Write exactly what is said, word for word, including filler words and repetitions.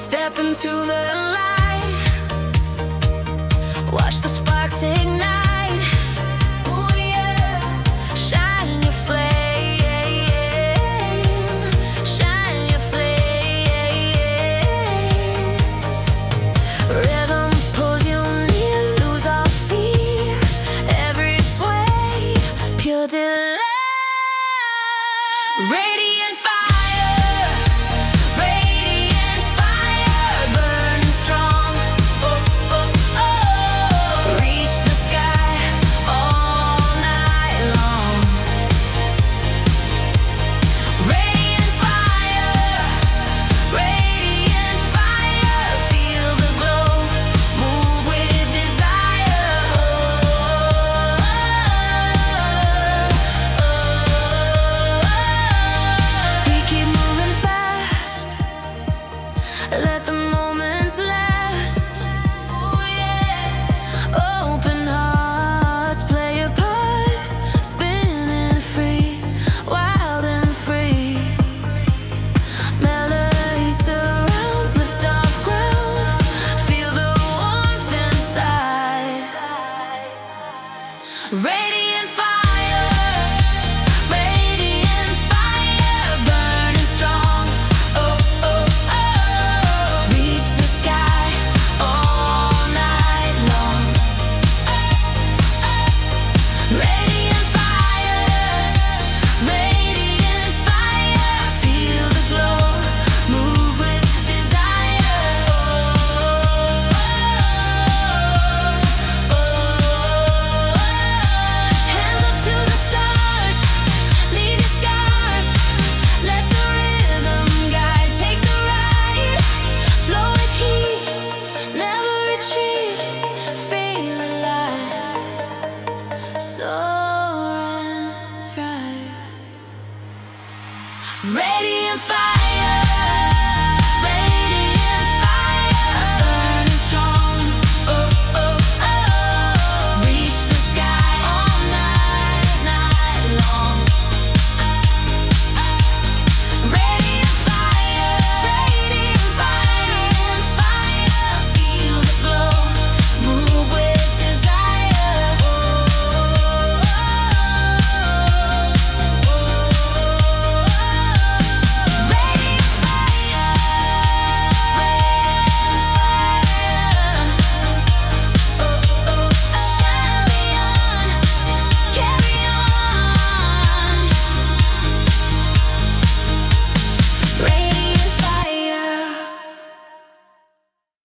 Step into the light, watch the sparks ignite. Oh yeah, shine your flame, shine your flame. Rhythm pulls you near, lose our fear. Every sway, pure delight. Radiant fire, radiant fire, burning strong. Oh, oh, oh. Reach the sky all night long. Radiant fire, radiant fire, feel the glow, move with desire. Oh, oh, oh. We keep moving fast, let the moments last. Oh yeah, open hearts play a part, spinning free, wild and free. Melody surrounds, lift off ground, feel the warmth inside. Radiant fire, radiant fire, burning strong. Oh, oh, oh. Reach the sky all night long. Radiant fire, radiant fire, feel the glow, move with desire. Oh, oh, oh. Hands up to the stars, leave your scars. Let the rhythm guide, take the ride. Flow with heat, never retreat. Feel alive, soar and thrive. Radiant fire.